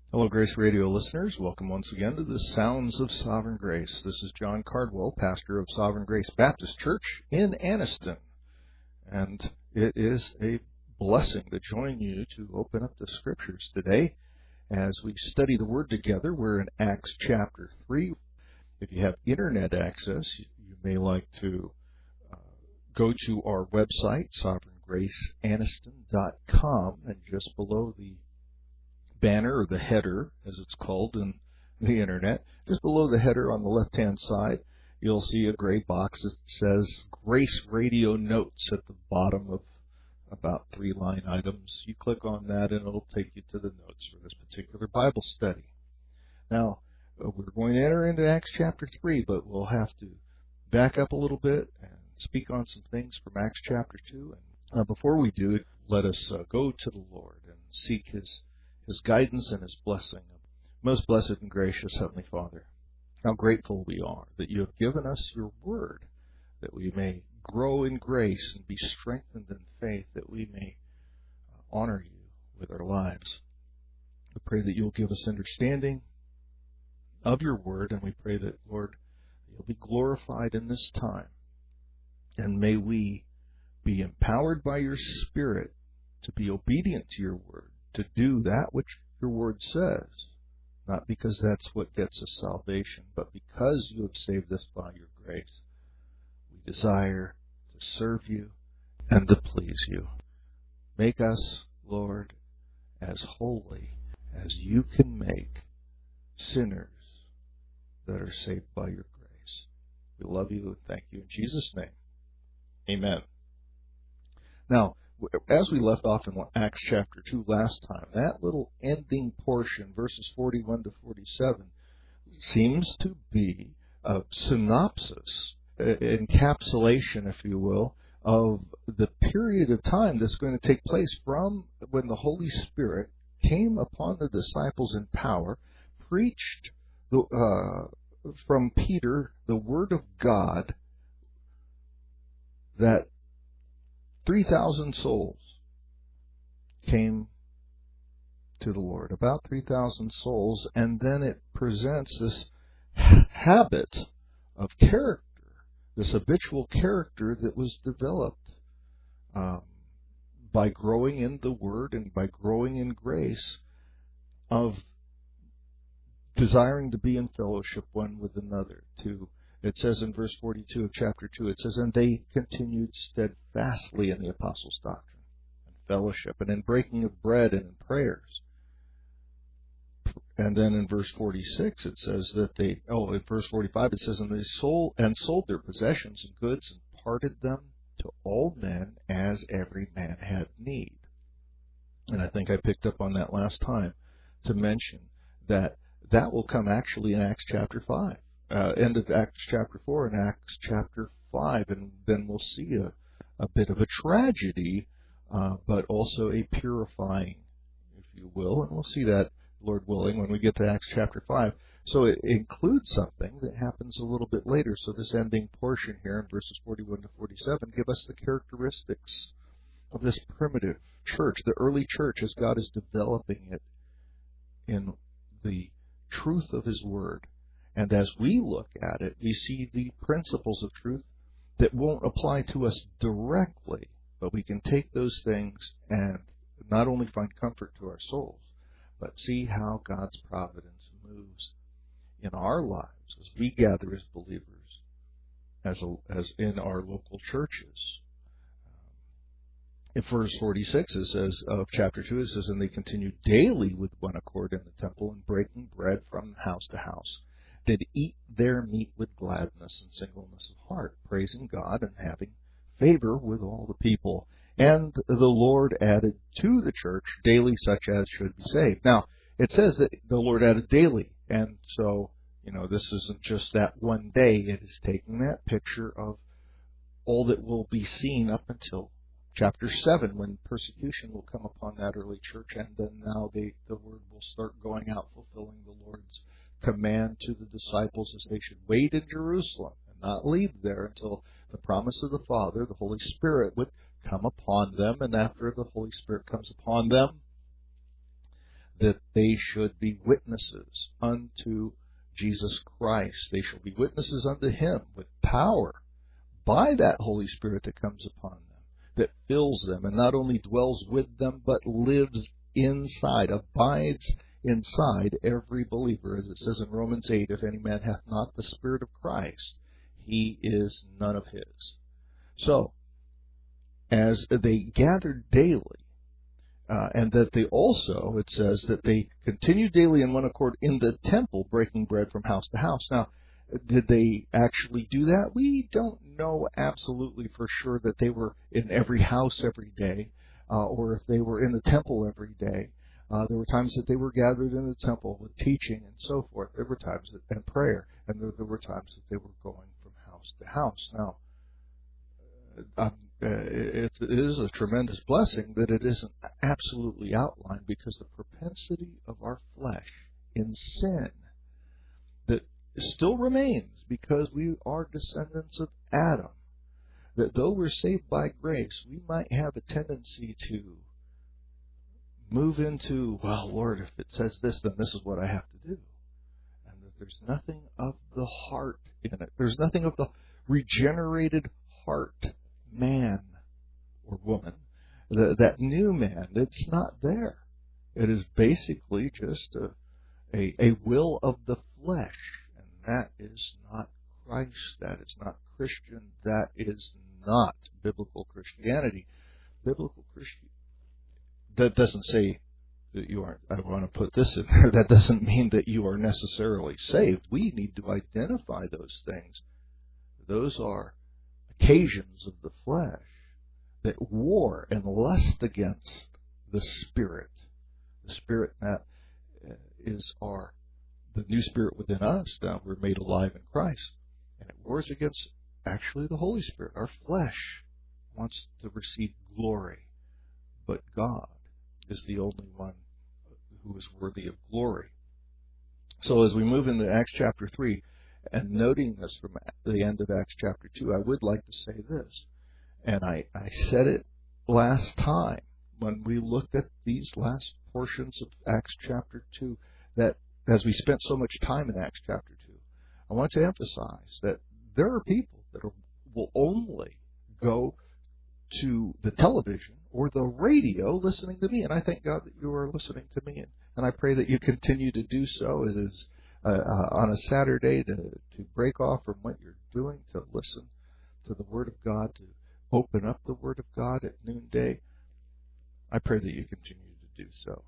Hello, Grace Radio listeners. Welcome once again to the Sounds of Sovereign Grace. This is John Cardwell, pastor of Sovereign Grace Baptist Church in Anniston. And it is a blessing to join you to open up the Scriptures today as we study the Word together. We're in Acts chapter 3. If you have internet access, you may like to go to our website, sovereigngraceanniston.com, and just below the banner, or the header, as it's called in the internet, just below the header on the left-hand side, you'll see a gray box that says Grace Radio Notes at the bottom of about 3 line items. You click on that and it'll take you to the notes for this particular Bible study. Now, we're going to enter into Acts chapter 3, but we'll have to back up a little bit and speak on some things from Acts chapter 2. And before we do, let us go to the Lord and seek His guidance and His blessing. Most blessed and gracious Heavenly Father, how grateful we are that You have given us Your Word, that we may grow in grace and be strengthened in faith, that we may honor You with our lives. We pray that You'll give us understanding of Your Word, and we pray that, Lord, You'll be glorified in this time, and may we be empowered by Your Spirit to be obedient to Your Word, to do that which Your Word says, not because that's what gets us salvation, but because You have saved us by Your grace. We desire to serve You and to please You. Make us, Lord, as holy as You can make sinners that are saved by Your grace. We love You and thank You in Jesus' name. Amen. Now, as we left off in Acts chapter 2 last time, that little ending portion, verses 41 to 47, seems to be a synopsis, encapsulation, if you will, of the period of time that's going to take place from when the Holy Spirit came upon the disciples in power, preached from Peter the Word of God, that 3,000 souls came to the Lord, about 3,000 souls, and then it presents this habit of character, this habitual character that was developed by growing in the Word and by growing in grace, of desiring to be in fellowship one with another. It says in verse 42 of chapter 2, it says, "And they continued steadfastly in the apostles' doctrine and fellowship, and in breaking of bread and in prayers." And then in verse 46 it says that in verse 45 it says, "And they sold their possessions and goods and parted them to all men as every man had need." And I think I picked up on that last time to mention that will come actually in Acts chapter 5. End of Acts chapter 4 and Acts chapter 5, and then we'll see a bit of a tragedy, but also a purifying, if you will, and we'll see that, Lord willing, when we get to Acts chapter 5. So it includes something that happens a little bit later. So this ending portion here in verses 41 to 47 give us the characteristics of this primitive church, the early church, as God is developing it in the truth of His Word. And as we look at it, we see the principles of truth that won't apply to us directly, but we can take those things and not only find comfort to our souls, but see how God's providence moves in our lives as we gather as believers, as in our local churches. In verse 46 it says, of chapter 2, it says, "And they continued daily with one accord in the temple, and breaking bread from house to house, did eat their meat with gladness and singleness of heart, praising God and having favor with all the people. And the Lord added to the church daily such as should be saved." Now, it says that the Lord added daily. And so, this isn't just that one day. It is taking that picture of all that will be seen up until chapter 7, when persecution will come upon that early church. And then now the word will start going out, fulfilling the Lord's command to the disciples as they should wait in Jerusalem and not leave there until the promise of the Father, the Holy Spirit, would come upon them. And after the Holy Spirit comes upon them, that they should be witnesses unto Jesus Christ. They shall be witnesses unto Him with power by that Holy Spirit that comes upon them, that fills them, and not only dwells with them, but lives inside, abides inside every believer. As it says in Romans 8, if any man hath not the Spirit of Christ, he is none of His. So, as they gathered daily, and that they also, it says, that they continued daily in one accord in the temple, breaking bread from house to house. Now, did they actually do that? We don't know absolutely for sure that they were in every house every day, or if they were in the temple every day. There were times that they were gathered in the temple with teaching and so forth. There were times and prayer, and there were times that they were going from house to house. Now, it is a tremendous blessing that it isn't absolutely outlined, because the propensity of our flesh in sin that still remains, because we are descendants of Adam, that though we're saved by grace, we might have a tendency to move into, well, Lord, if it says this, then this is what I have to do. And that there's nothing of the heart in it. There's nothing of the regenerated heart, man or woman, that new man. It's not there. It is basically just a will of the flesh, and that is not Christ. That is not Christian. That is not biblical Christianity. Biblical Christianity, that doesn't say that you aren't. I want to put this in there. That doesn't mean that you are necessarily saved. We need to identify those things. Those are occasions of the flesh that war and lust against the Spirit. The Spirit that is the new Spirit within us. Now we're made alive in Christ. And it wars against actually the Holy Spirit. Our flesh wants to receive glory, but God is the only one who is worthy of glory. So as we move into Acts chapter 3, and noting this from the end of Acts chapter 2, I would like to say this, and I said it last time when we looked at these last portions of Acts chapter 2, that as we spent so much time in Acts chapter 2, I want to emphasize that there are people that will only go to the television or the radio listening to me, and I thank God that you are listening to me, and I pray that you continue to do so. It is on a Saturday to break off from what you're doing, to listen to the Word of God, to open up the Word of God at noonday. I pray that you continue to do so.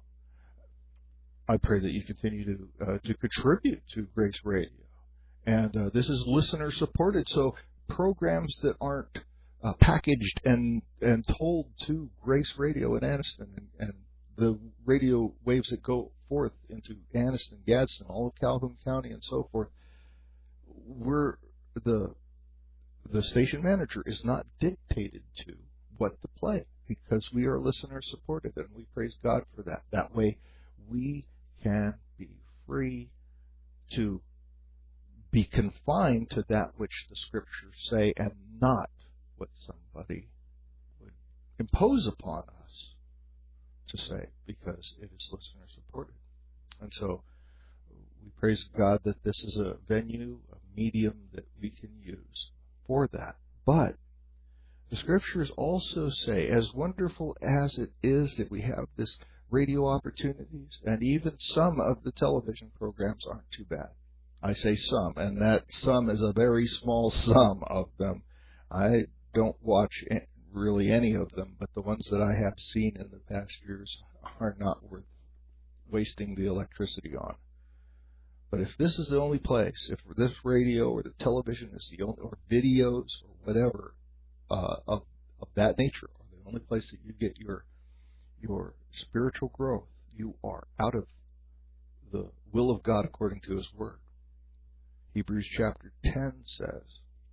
I pray that you continue to contribute to Grace Radio. And this is listener supported, so programs that aren't packaged and told to Grace Radio in Anniston, and the radio waves that go forth into Anniston, Gadsden, all of Calhoun County, and so forth. We're the station manager is not dictated to what to play, because we are listener supported, and we praise God for that. That way, we can be free to be confined to that which the Scriptures say, and not what somebody would impose upon us to say, because it is listener supported. And so we praise God that this is a venue, a medium that we can use for that. But the Scriptures also say, as wonderful as it is that we have this radio opportunities, and even some of the television programs aren't too bad. I say some, and that some is a very small sum of them. I don't watch really any of them, but the ones that I have seen in the past years are not worth wasting the electricity on. But if this is the only place, if this radio or the television is the only, or videos or whatever of that nature are the only place that you get your spiritual growth, you are out of the will of God according to His Word. Hebrews chapter 10 says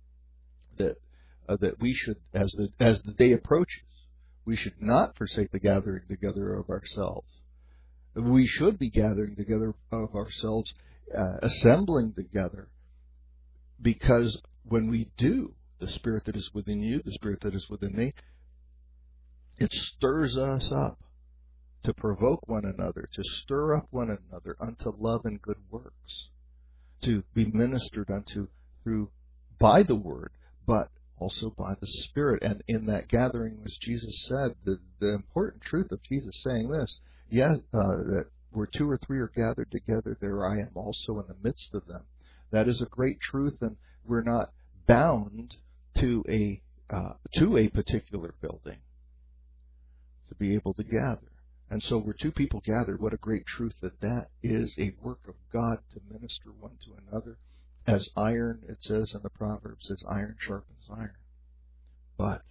that we should, as the day approaches, we should not forsake the gathering together of ourselves. We should be gathering together of ourselves, assembling together, because when we do, the Spirit that is within you, the Spirit that is within me, it stirs us up to provoke one another, to stir up one another unto love and good works, to be ministered unto through by the Word, but also by the Spirit. And in that gathering, as Jesus said, the important truth of Jesus saying this, that where two or three are gathered together, there I am also in the midst of them. That is a great truth, and we're not bound to a particular building to be able to gather. And so where two people gather, what a great truth that is a work of God to minister one to another. As iron, it says in the Proverbs, as iron sharpens iron. But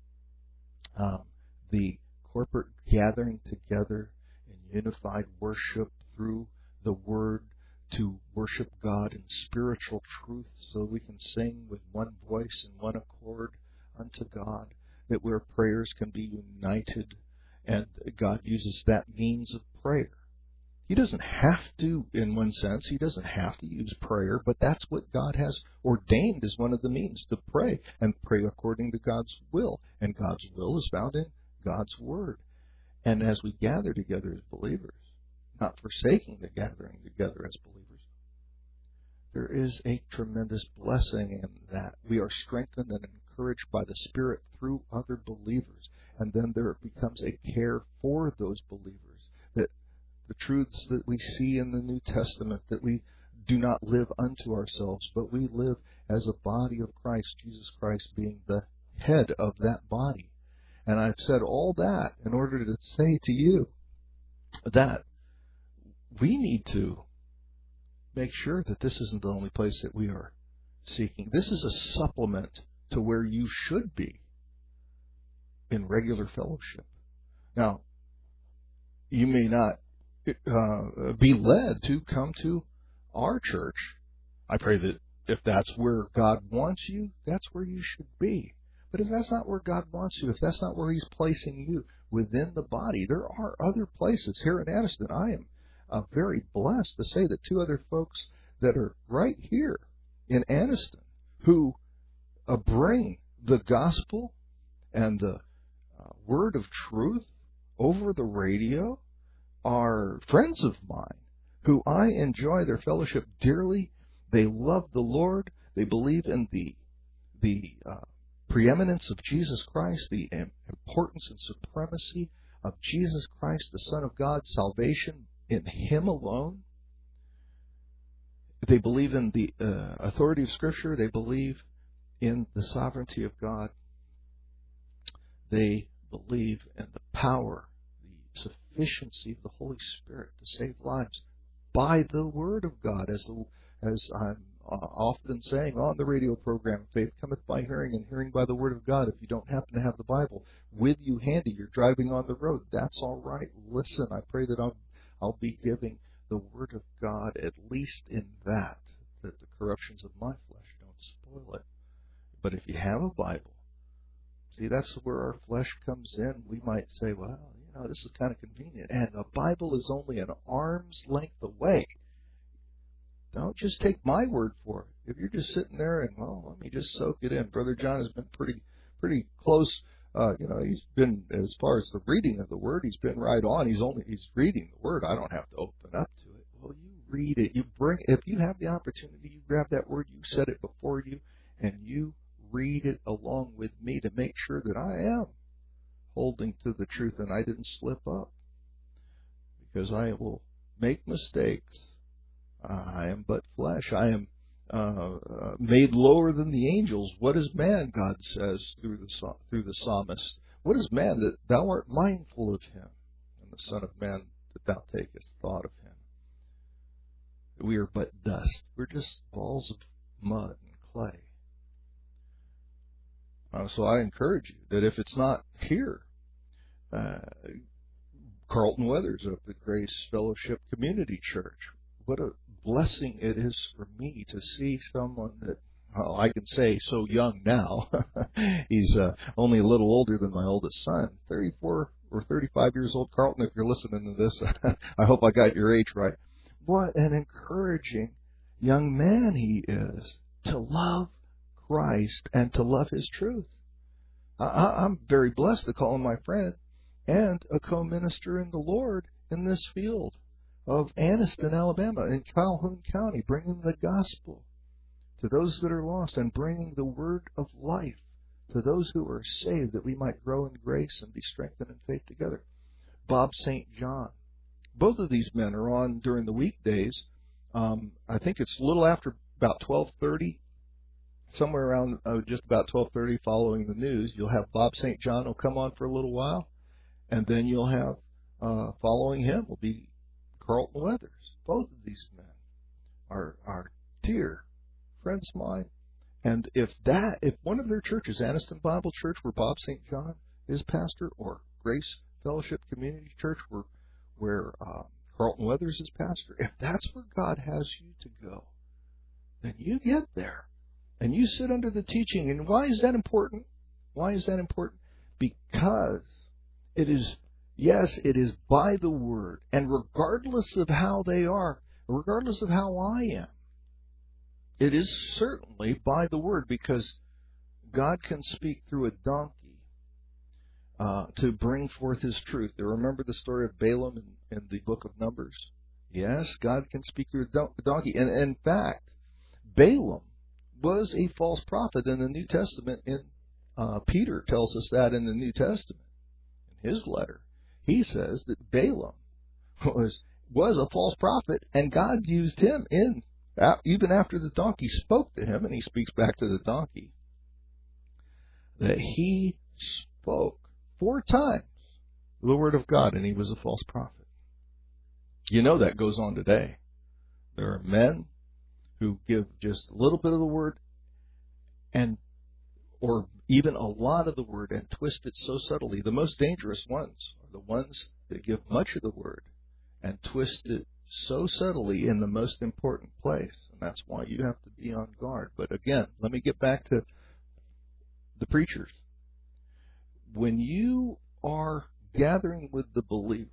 the corporate gathering together in unified worship through the Word to worship God in spiritual truth so we can sing with one voice and one accord unto God, that where prayers can be united, and God uses that means of prayer. He doesn't have to, in one sense, he doesn't have to use prayer, but that's what God has ordained as one of the means to pray, and pray according to God's will. And God's will is found in God's Word. And as we gather together as believers, not forsaking the gathering together as believers, there is a tremendous blessing in that. We are strengthened and encouraged by the Spirit through other believers. And then there becomes a care for those believers, that the truths that we see in the New Testament, that we do not live unto ourselves, but we live as a body of Christ, Jesus Christ being the head of that body. And I've said all that in order to say to you that we need to make sure that this isn't the only place that we are seeking. This is a supplement to where you should be in regular fellowship. Now, you may not be led to come to our church. I pray that if that's where God wants you, that's where you should be. But if that's not where God wants you, if that's not where He's placing you within the body, there are other places. Here in Anniston, I am very blessed to say that two other folks that are right here in Anniston who bring the gospel and the word of truth over the radio are friends of mine who I enjoy their fellowship dearly. They love the Lord. They believe in the preeminence of Jesus Christ, the importance and supremacy of Jesus Christ, the Son of God, salvation in Him alone. They believe in the authority of Scripture. They believe in the sovereignty of God. They believe in the power, the sufficiency of the Holy Spirit to save lives by the Word of God, as I'm often saying on the radio program, faith cometh by hearing, and hearing by the Word of God. If you don't happen to have the Bible with you handy, you're driving on the road, that's all right. Listen, I pray that I'll be giving the Word of God at least in that the corruptions of my flesh don't spoil it. But if you have a Bible, see, that's where our flesh comes in. We might say, well, this is kind of convenient. And the Bible is only an arm's length away. Don't just take my word for it. If you're just sitting there and, well, let me just soak it in. Brother John has been pretty close. He's been, as far as the reading of the Word, he's been right on. He's reading the Word. I don't have to open up to it. Well, you read it. If you have the opportunity, you grab that Word, you set it before you, and you read it along with me to make sure that I am holding to the truth and I didn't slip up. Because I will make mistakes. I am but flesh. I am made lower than the angels. What is man, God says through the psalmist? What is man that thou art mindful of him, and the Son of Man that thou takest thought of him? We are but dust. We're just balls of mud and clay. So I encourage you that if it's not here, Carlton Weathers up at Grace Fellowship Community Church, what a blessing it is for me to see someone that, I can say so young now. He's only a little older than my oldest son, 34 or 35 years old. Carlton, if you're listening to this, I hope I got your age right. What an encouraging young man he is to love Christ and to love His truth. I'm very blessed to call him my friend. and a co-minister in the Lord in this field of Anniston, Alabama, in Calhoun County, bringing the gospel to those that are lost and bringing the word of life to those who are saved, that we might grow in grace and be strengthened in faith together. Bob St. John. Both of these men are on during the weekdays. I think it's a little after about 12:30, somewhere around just about 12:30 following the news. You'll have Bob St. John will come on for a little while, and then you'll have, following him will be Carlton Weathers. Both of these men are dear friends of mine. And if one of their churches, Anniston Bible Church, where Bob St. John is pastor, or Grace Fellowship Community Church, where Carlton Weathers is pastor, if that's where God has you to go, then you get there and you sit under the teaching. And why is that important? Why is that important? Because it is by the Word, and regardless of how they are, regardless of how I am, it is certainly by the Word, because God can speak through a donkey to bring forth His truth. Do you remember the story of Balaam in the book of Numbers? Yes, God can speak through a donkey. And in fact, Balaam was a false prophet in the New Testament. Peter tells us that in the New Testament, in his letter. He says that Balaam was a false prophet, and God used him even after the donkey spoke to him, and he speaks back to the donkey, that he spoke 4 times the word of God, and he was a false prophet. You know that goes on today. There are men who give just a little bit of the word, or even a lot of the word, and twist it so subtly. The most dangerous ones are the ones that give much of the word and twist it so subtly in the most important place. And that's why you have to be on guard. But again, let me get back to the preachers. When you are gathering with the believers,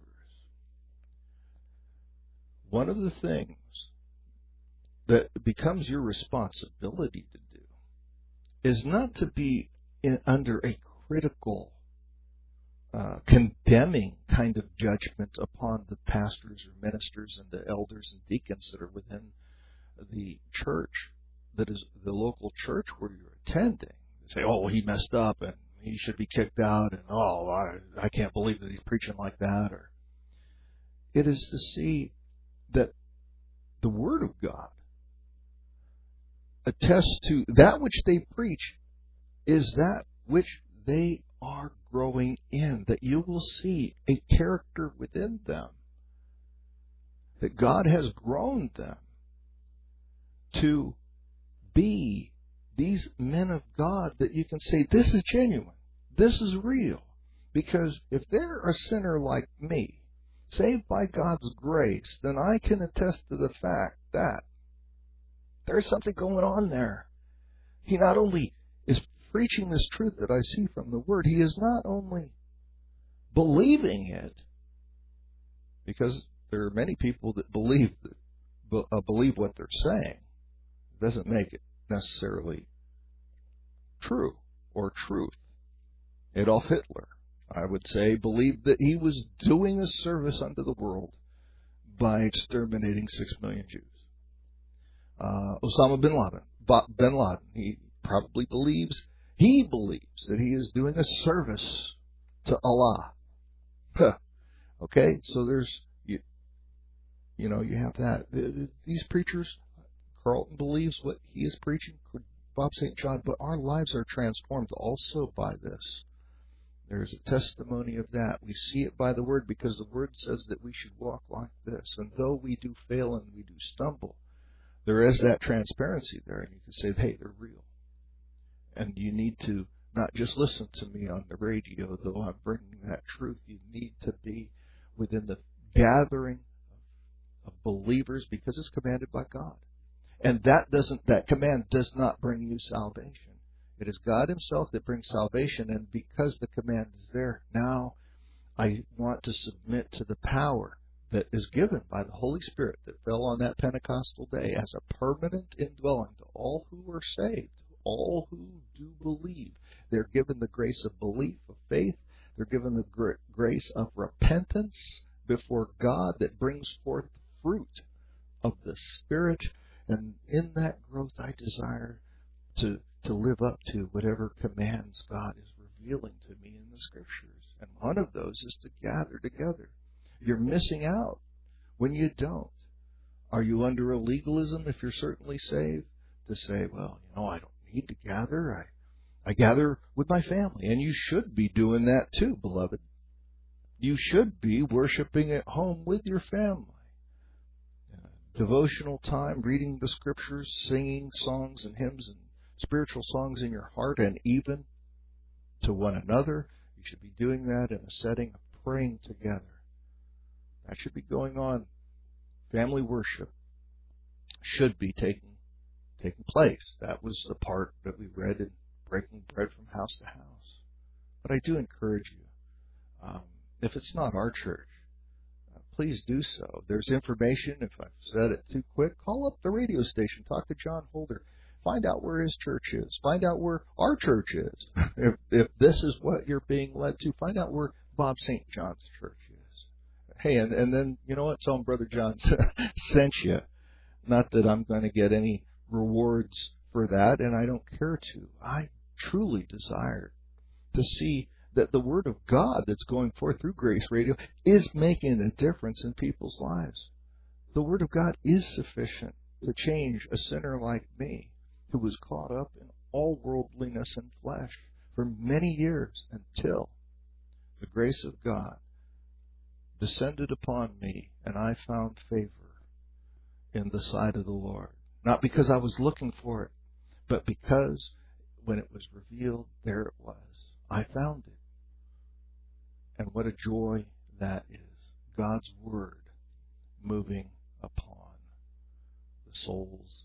one of the things that becomes your responsibility to do is not to be under a critical, condemning kind of judgment upon the pastors or ministers and the elders and deacons that are within the church, that is the local church where you're attending. Say, oh, he messed up and he should be kicked out, and I can't believe that he's preaching like that. Or it is to see that the Word of God attests to that which they preach is that which they are growing in, that you will see a character within them, that God has grown them to be these men of God, that you can say, this is genuine, this is real. Because if they're a sinner like me, saved by God's grace, then I can attest to the fact that there's something going on there. He not only is preaching this truth that I see from the Word, he is not only believing it, because there are many people that believe what they're saying. It doesn't make it necessarily true or truth. Adolf Hitler, I would say, believed that he was doing a service unto the world by exterminating 6 million Jews. Osama bin Laden, he probably believes that he is doing a service to Allah. Okay, so there's, you have that. These preachers, Carlton believes what he is preaching, Bob St. John, but our lives are transformed also by this. There's a testimony of that. We see it by the Word, because the Word says that we should walk like this. And though we do fail and we do stumble, there is that transparency there. And you can say, hey, they're real. And you need to not just listen to me on the radio, though I'm bringing that truth. You need to be within the gathering of believers, because it's commanded by God. And that command does not bring you salvation. It is God Himself that brings salvation, and because the command is there, now I want to submit to the power that is given by the Holy Spirit that fell on that Pentecostal day as a permanent indwelling to all who are saved, all who do believe. They're given the grace of belief, of faith. They're given the grace of repentance before God that brings forth fruit of the Spirit. And in that growth, I desire to live up to whatever commands God is revealing to me in the Scriptures. And one of those is to gather together. You're missing out when you don't. Are you under a legalism if you're certainly saved? To say, well, I don't need to gather. I gather with my family. And you should be doing that too, beloved. You should be worshiping at home with your family. Devotional time, reading the Scriptures, singing songs and hymns and spiritual songs in your heart, and even to one another. You should be doing that in a setting of praying together. That should be going on. Family worship should be taking place. That was the part that we read in Breaking Bread from House to House. But I do encourage you, if it's not our church, please do so. There's information. If I've said it too quick, call up the radio station. Talk to John Holder. Find out where his church is. Find out where our church is. If this is what you're being led to, find out where Bob St. John's church is. Hey, and then, you know what? Tell him Brother John sent you. Not that I'm going to get any rewards for that, and I don't care to. I truly desire to see that the Word of God that's going forth through Grace Radio is making a difference in people's lives. The Word of God is sufficient to change a sinner like me who was caught up in all worldliness and flesh for many years until the grace of God descended upon me and I found favor in the sight of the Lord. Not because I was looking for it, but because when it was revealed, there it was. I found it. And what a joy that is. God's Word moving upon the souls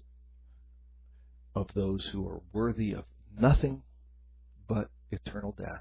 of those who are worthy of nothing but eternal death.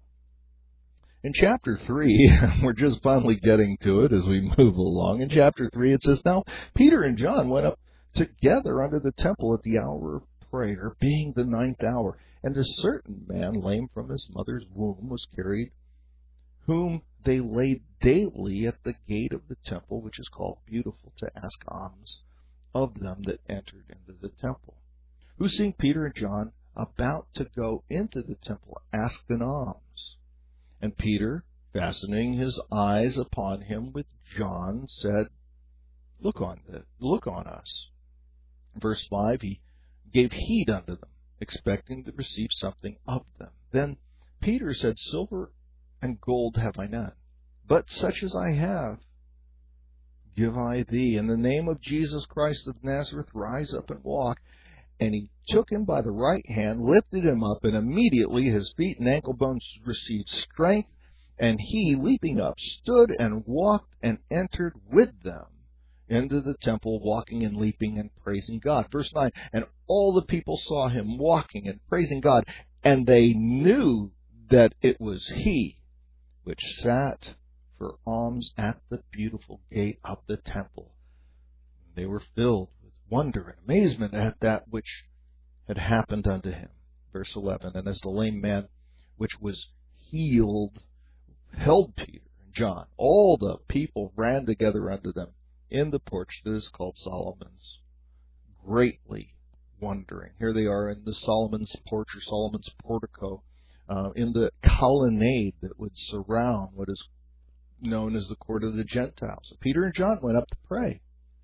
In chapter 3, we're just finally getting to it as we move along. In chapter 3, it says, Now Peter and John went up together unto the temple at the hour of prayer, being the 9th hour. And a certain man, lame from his mother's womb, was carried, whom they laid daily at the gate of the temple, which is called Beautiful, to ask alms of them that entered into the temple. Who, seeing Peter and John about to go into the temple, asked an alms. And Peter, fastening his eyes upon him with John, said, Look on us. Verse 5, he gave heed unto them, expecting to receive something of them. Then Peter said, Silver and gold have I none, but such as I have give I thee. In the name of Jesus Christ of Nazareth, rise up and walk. And he took him by the right hand, lifted him up, and immediately his feet and ankle bones received strength. And he, leaping up, stood and walked and entered with them into the temple, walking and leaping and praising God. Verse 9, and all the people saw him walking and praising God, and they knew that it was he which sat for alms at the beautiful gate of the temple. They were filled with wonder and amazement at that which had happened unto him. Verse 11, and as the lame man which was healed held Peter and John, all the people ran together unto them in the porch that is called Solomon's, greatly wondering. Here they are in the Solomon's porch or Solomon's portico, in the colonnade that would surround what is known as the court of the Gentiles. So Peter and John went up to pray.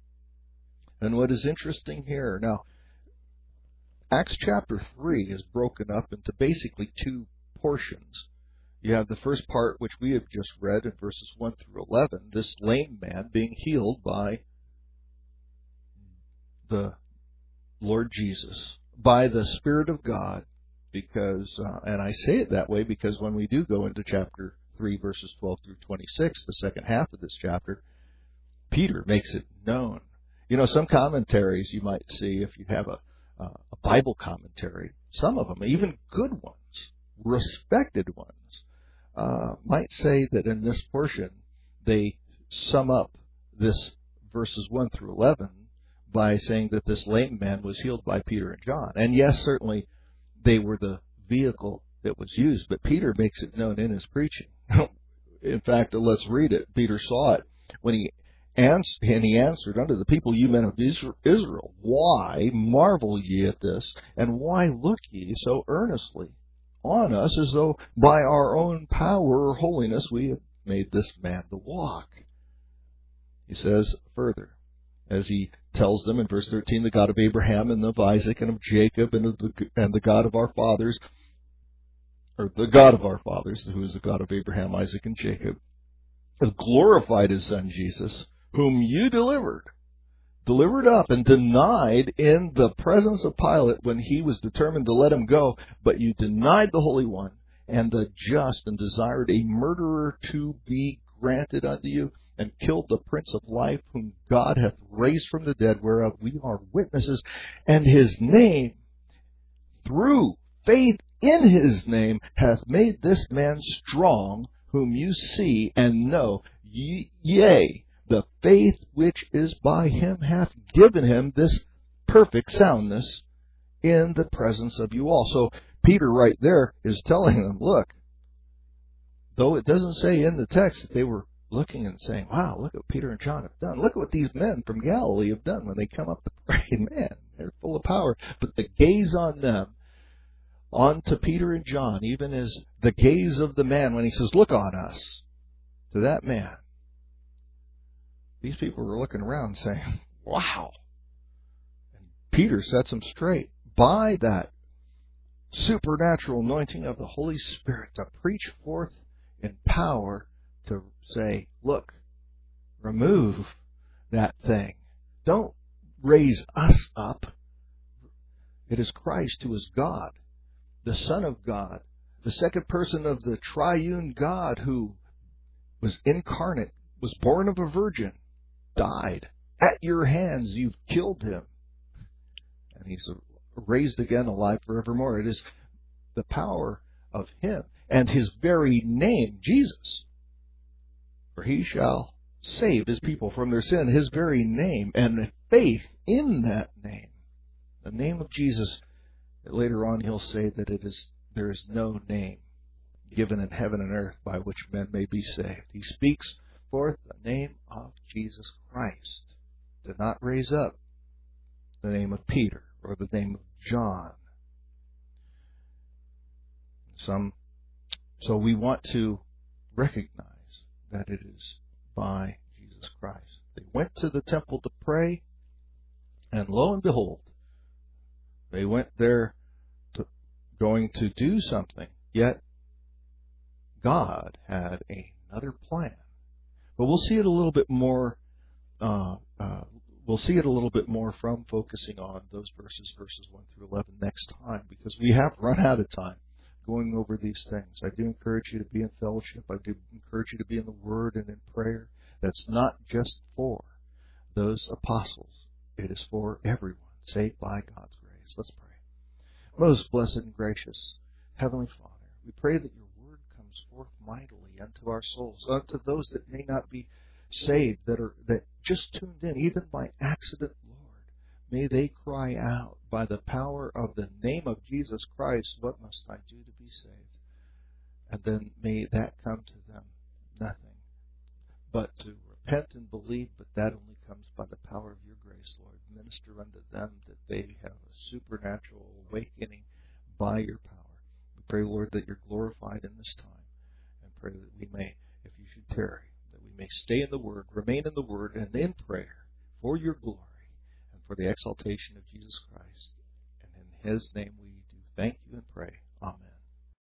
And what is interesting here, now, Acts chapter 3 is broken up into basically two portions. You have the first part, which we have just read in verses 1 through 11, this lame man being healed by the Lord Jesus, by the Spirit of God, because, and I say it that way because when we do go into chapter 3, verses 12 through 26, the second half of this chapter, Peter makes it known. You know, some commentaries you might see, if you have a Bible commentary, some of them, even good ones, respected ones, might say that in this portion they sum up this verses 1 through 11 by saying that this lame man was healed by Peter and John. And yes, certainly they were the vehicle that was used, but Peter makes it known in his preaching In fact, let's read it. Peter saw it when he answered unto the people, you men of Israel, why marvel ye at this, and why look ye so earnestly on us, as though by our own power or holiness we had made this man to walk? He says further, as he tells them in verse 13, the God of Abraham and of Isaac and of Jacob and the God of our fathers, or the God of our fathers, who is the God of Abraham, Isaac, and Jacob, has glorified his Son Jesus, whom you delivered up and denied in the presence of Pilate when he was determined to let him go. But you denied the Holy One and the just, and desired a murderer to be granted unto you, and killed the Prince of Life, whom God hath raised from the dead, whereof we are witnesses. And his name, through faith in his name, hath made this man strong, whom you see and know. Yea, the faith which is by him hath given him this perfect soundness in the presence of you all. So Peter right there is telling them, look, though it doesn't say in the text that they were looking and saying, wow, look what Peter and John have done. Look what these men from Galilee have done when they come up to pray. Man, they're full of power. But the gaze on them, onto Peter and John, even as the gaze of the man when he says, look on us, to that man, these people were looking around saying, wow. And Peter sets them straight by that supernatural anointing of the Holy Spirit to preach forth in power, to say, look, remove that thing. Don't raise us up. It is Christ who is God, the Son of God, the second person of the triune God, who was incarnate, was born of a virgin, died. At your hands you've killed him. And he's raised again, alive forevermore. It is the power of him and his very name, Jesus. For he shall save his people from their sin. His very name and faith in that name. The name of Jesus. Later on he'll say that there is no name given in heaven and earth by which men may be saved. He speaks forth the name of Jesus Christ. Did not raise up the name of Peter or the name of John. So we want to recognize that it is by Jesus Christ. They went to the temple to pray, and lo and behold, they went there going to do something, yet God had another plan. But we'll see it a little bit more. We'll see it a little bit more from focusing on those verses 1 through 11 next time, because we have run out of time going over these things. I do encourage you to be in fellowship. I do encourage you to be in the Word and in prayer. That's not just for those apostles. It is for everyone, saved by God's grace. Let's pray. Most blessed and gracious Heavenly Father, we pray that your Word comes forth mightily unto our souls, unto those that may not be saved, that just tuned in, even by accident, Lord. May they cry out by the power of the name of Jesus Christ, what must I do to be saved? And then may that come to them nothing but to repent and believe, but that only comes by the power of your grace, Lord. Minister unto them that they have a supernatural awakening by your power. We pray, Lord, that you're glorified in this time, and pray that we may, if you should tarry, that we may stay in the Word, remain in the Word, and in prayer for your glory and for the exaltation of Jesus Christ. And in his name we do thank you and pray. Amen.